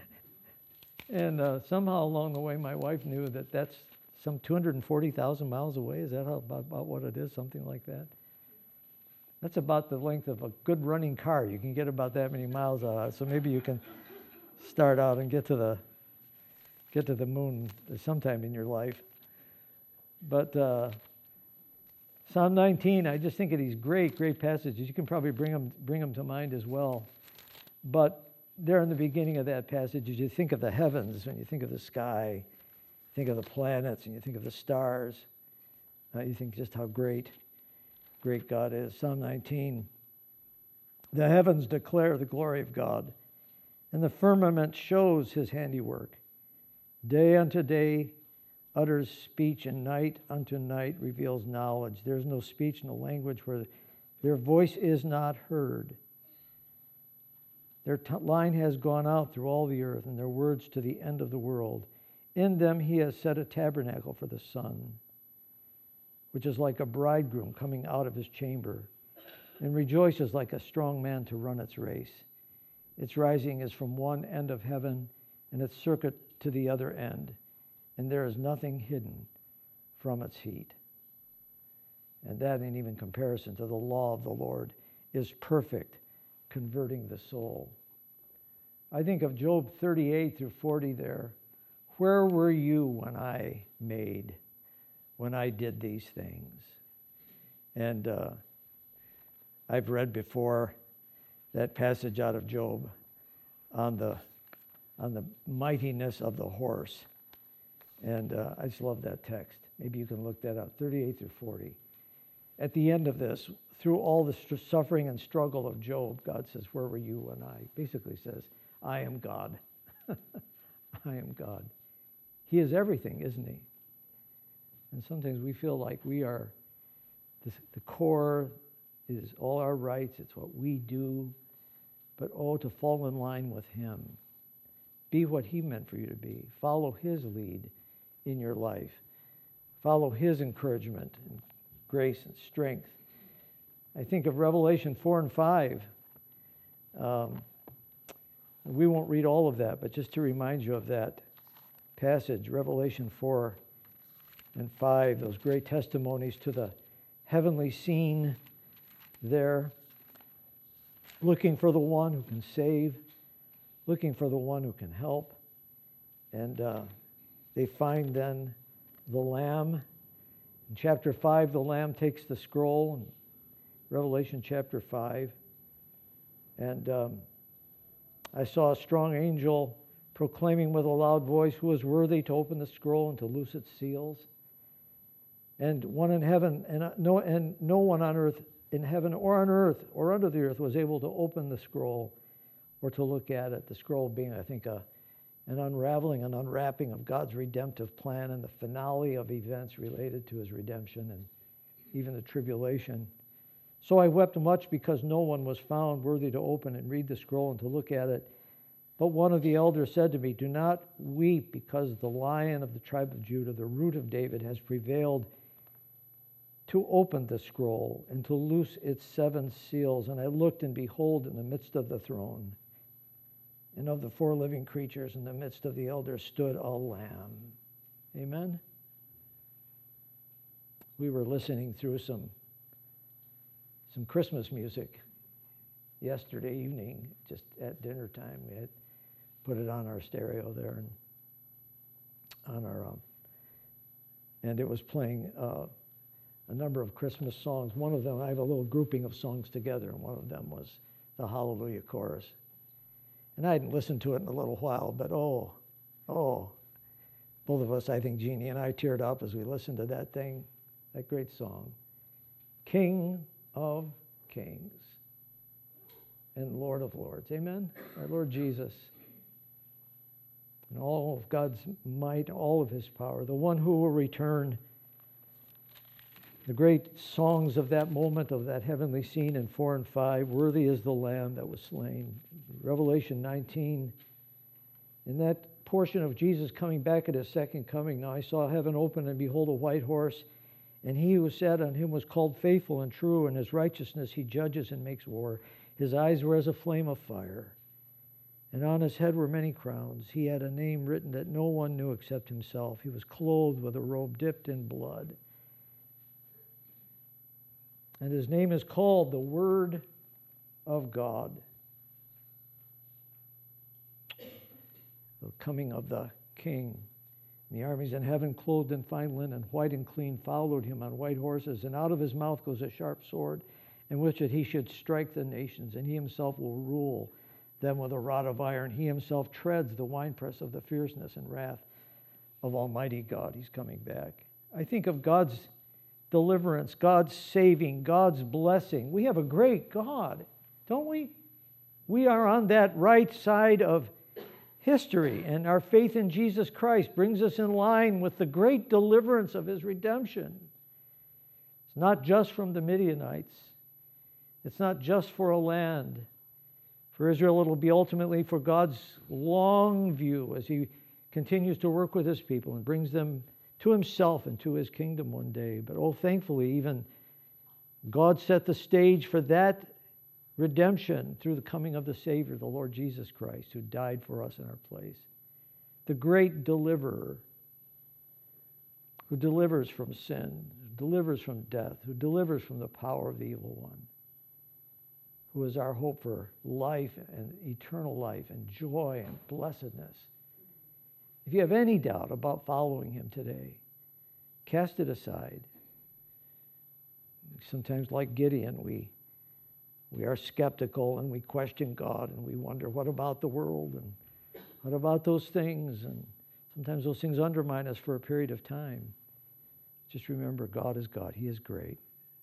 and somehow along the way, my wife knew that that's some 240,000 miles away. Is that about what it is? Something like that. That's about the length of a good running car. You can get about that many miles out of it. So maybe you can start out and get to the moon sometime in your life. But Psalm 19, I just think of these great passages. You can probably bring them to mind as well. But there in the beginning of that passage, as you think of the heavens, when you think of the sky, think of the planets, and you think of the stars, you think just how great God is. Psalm 19, the heavens declare the glory of God, and the firmament shows His handiwork. Day unto day utters speech, and night unto night reveals knowledge. There is no speech, no language where their voice is not heard. Their line has gone out through all the earth, and their words to the end of the world. In them He has set a tabernacle for the sun, which is like a bridegroom coming out of his chamber, and rejoices like a strong man to run its race. Its rising is from one end of heaven, and its circuit to the other end, and there is nothing hidden from its heat. And that, in even comparison to the law of the Lord, is perfect, converting the soul. I think of Job 38 through 40 there. Where were you when I did these things? And I've read before that passage out of Job on the mightiness of the horse. And I just love that text. Maybe you can look that up, 38 through 40. At the end of this, through all the suffering and struggle of Job, God says, where were you when I? Basically says, I am God. I am God. He is everything, isn't He? And sometimes we feel like we are, the core is all our rights, it's what we do. But to fall in line with Him. Be what He meant for you to be. Follow His lead in your life. Follow His encouragement and grace and strength. I think of Revelation 4 and 5. We won't read all of that, but just to remind you of that passage, Revelation 4 and 5, those great testimonies to the heavenly scene there, looking for the one who can save, looking for the one who can help. And they find then the Lamb. In chapter 5, the Lamb takes the scroll, in Revelation chapter 5. And I saw a strong angel proclaiming with a loud voice, "Who is worthy to open the scroll and to loose its seals?" And one in heaven, and no one on earth, in heaven or on earth or under the earth, was able to open the scroll or to look at it. The scroll being, I think, an unraveling, an unwrapping of God's redemptive plan and the finale of events related to his redemption and even the tribulation. So I wept much because no one was found worthy to open and read the scroll and to look at it. But one of the elders said to me, "Do not weep, because the Lion of the tribe of Judah, the Root of David, has prevailed to open the scroll and to loose its 7 seals." And I looked, and behold, in the midst of the throne and of the 4 living creatures, in the midst of the elders, stood a lamb. Amen? We were listening through some Christmas music yesterday evening, just at dinner time. We had put it on our stereo there and on our and it was playing a number of Christmas songs. One of them, I have a little grouping of songs together, and one of them was the Hallelujah Chorus. And I hadn't listened to it in a little while, but both of us, I think Jeannie and I, teared up as we listened to that thing, that great song. King of Kings and Lord of Lords. Amen? Our Lord Jesus. And all of God's might, all of his power, the one who will return. The great songs of that moment, of that heavenly scene in 4 and 5, "Worthy is the Lamb that was slain." Revelation 19, in that portion of Jesus coming back at his second coming, "Now I saw heaven open, and behold, a white horse, and he who sat on him was called Faithful and True, and his righteousness he judges and makes war. His eyes were as a flame of fire, and on his head were many crowns. He had a name written that no one knew except himself. He was clothed with a robe dipped in blood. And his name is called the Word of God." The coming of the King. And the armies in heaven, clothed in fine linen, white and clean, followed him on white horses. And out of his mouth goes a sharp sword, in which he should strike the nations. And he himself will rule them with a rod of iron. He himself treads the winepress of the fierceness and wrath of Almighty God. He's coming back. I think of God's deliverance, God's saving, God's blessing. We have a great God, don't we? We are on that right side of history, and our faith in Jesus Christ brings us in line with the great deliverance of his redemption. It's not just from the Midianites. It's not just for a land. For Israel, it'll be ultimately for God's long view as he continues to work with his people and brings them to himself and to his kingdom one day. But thankfully, even God set the stage for that redemption through the coming of the Savior, the Lord Jesus Christ, who died for us in our place. The great deliverer, who delivers from sin, who delivers from death, who delivers from the power of the evil one, who is our hope for life and eternal life and joy and blessedness. If you have any doubt about following him today, cast it aside. Sometimes, like Gideon, we are skeptical and we question God and we wonder, what about the world and what about those things? And sometimes those things undermine us for a period of time. Just remember, God is God. He is great.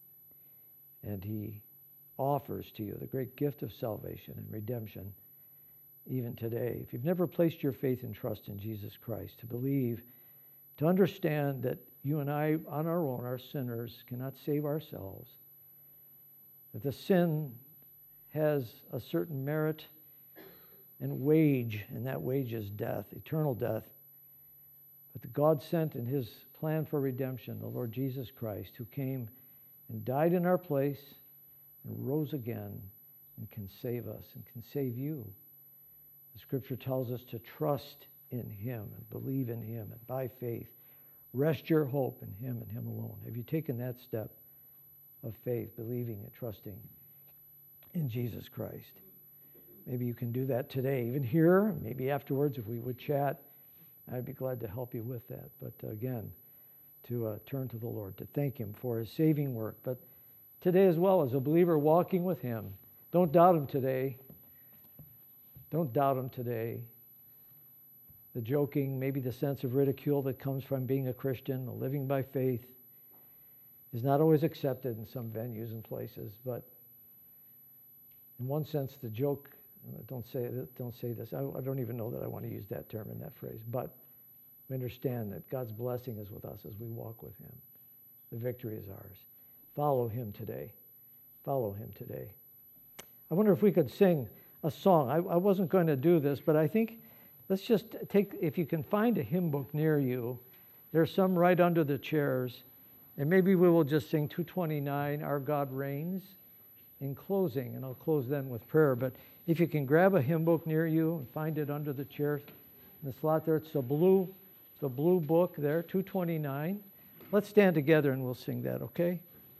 And he offers to you the great gift of salvation and redemption even today. If you've never placed your faith and trust in Jesus Christ, to believe, to understand that you and I on our own are sinners, cannot save ourselves, that the sin has a certain merit and wage, and that wage is death, eternal death. But that God sent in his plan for redemption the Lord Jesus Christ, who came and died in our place, and rose again and can save us and can save you. The Scripture tells us to trust in Him and believe in Him, and by faith, rest your hope in Him and Him alone. Have you taken that step of faith, believing and trusting in Jesus Christ? Maybe you can do that today, even here, maybe afterwards if we would chat. I'd be glad to help you with that. But again, to turn to the Lord, to thank Him for His saving work. But today as well, as a believer walking with Him, don't doubt Him today. Don't doubt Him today. The joking, maybe the sense of ridicule that comes from being a Christian, living by faith, is not always accepted in some venues and places. But in one sense, the joke, don't say this. I don't even know that I want to use that term in that phrase. But we understand that God's blessing is with us as we walk with Him. The victory is ours. Follow Him today. Follow Him today. I wonder if we could sing a song. I wasn't going to do this, but I think let's just take, if you can find a hymn book near you, there's some right under the chairs, and maybe we will just sing 229, Our God Reigns, in closing, and I'll close then with prayer. But if you can grab a hymn book near you and find it under the chairs, in the slot there, it's the blue book there, 229. Let's stand together and we'll sing that, okay?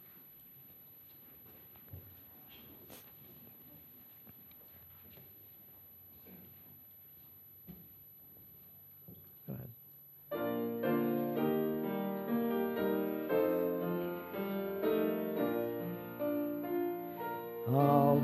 Go ahead. How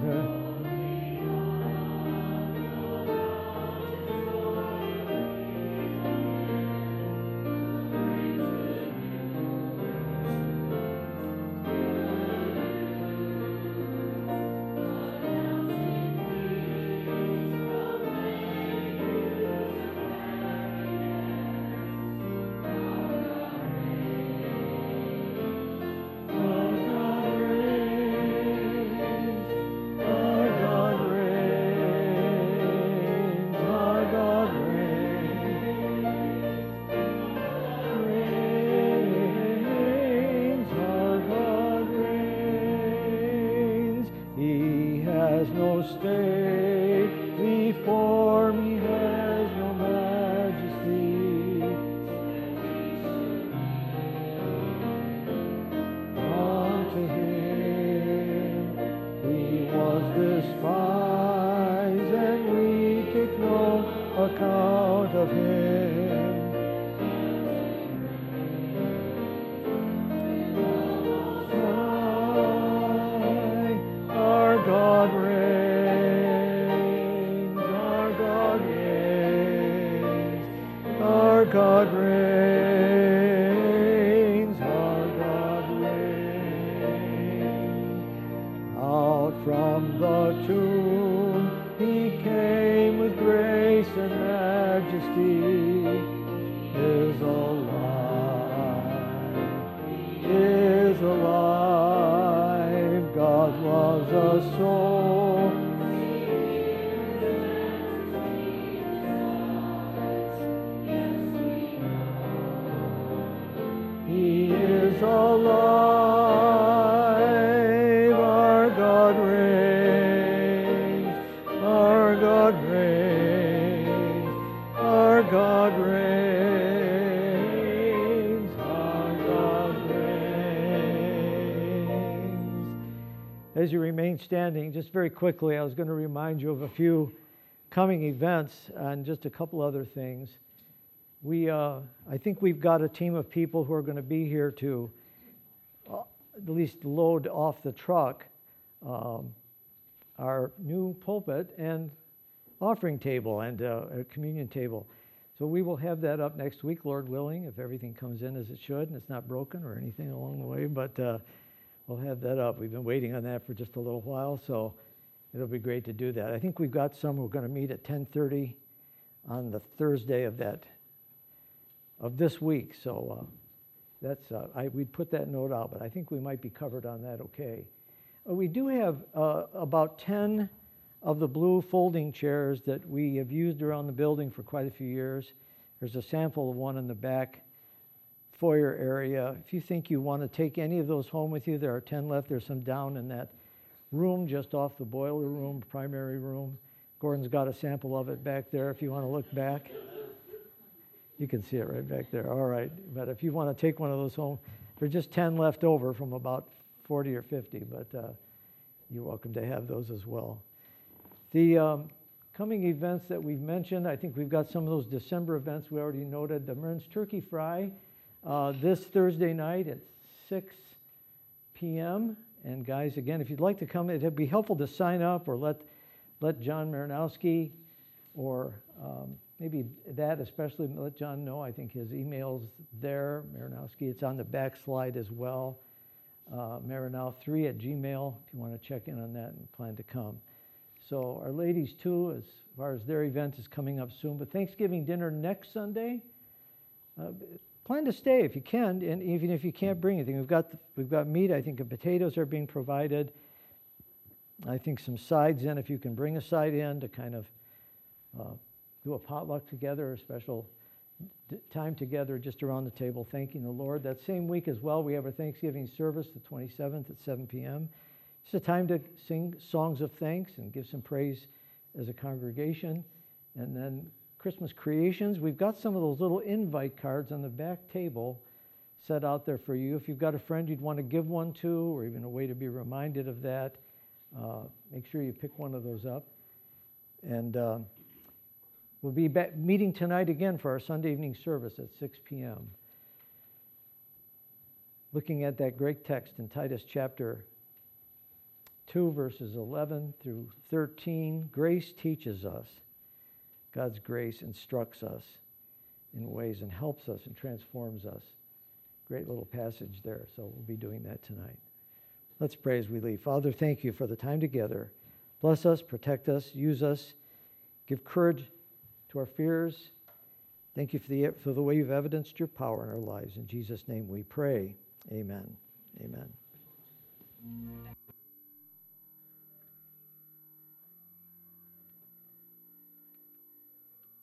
As you remain standing, just very quickly, I was going to remind you of a few coming events and just a couple other things. I think we've got a team of people who are going to be here to at least load off the truck our new pulpit and offering table and a communion table. So we will have that up next week, Lord willing, if everything comes in as it should and it's not broken or anything along the way. But we'll have that up. We've been waiting on that for just a little while, so it'll be great to do that. I think we've got some who are going to meet at 10:30 on the Thursday of this week. So we'd put that note out, but I think we might be covered on that okay. We do have about 10 of the blue folding chairs that we have used around the building for quite a few years. There's a sample of one in the back foyer area. If you think you want to take any of those home with you, there are 10 left. There's some down in that room just off the boiler room, primary room. Gordon's got a sample of it back there if you want to look back. You can see it right back there. All right. But if you want to take one of those home, there's just 10 left over from about 40 or 50, but you're welcome to have those as well. The coming events that we've mentioned, I think we've got some of those December events we already noted. The Mearns Turkey Fry this Thursday night at 6 p.m. And guys, again, if you'd like to come, it'd be helpful to sign up or let John Marinowski or maybe that especially, let John know. I think his email's there, Marinowski. It's on the back slide as well. Marinow3@gmail if you want to check in on that and plan to come. So our ladies too, as far as their event is coming up soon. But Thanksgiving dinner next Sunday, plan to stay if you can, and even if you can't bring anything. We've got meat. I think the potatoes are being provided. I think some sides in, if you can bring a side in to kind of do a potluck together, a special time together just around the table, thanking the Lord. That same week as well, we have our Thanksgiving service, the 27th at 7 p.m. It's a time to sing songs of thanks and give some praise as a congregation. And then Christmas creations, we've got some of those little invite cards on the back table set out there for you. If you've got a friend you'd want to give one to, or even a way to be reminded of that, make sure you pick one of those up. And we'll be meeting tonight again for our Sunday evening service at 6 p.m. Looking at that great text in Titus chapter 2, verses 11 through 13. Grace teaches us. God's grace instructs us in ways and helps us and transforms us. Great little passage there, so we'll be doing that tonight. Let's pray as we leave. Father, thank you for the time together. Bless us, protect us, use us, give courage to our fears. Thank you for the way you've evidenced your power in our lives. In Jesus' name we pray. Amen. Amen.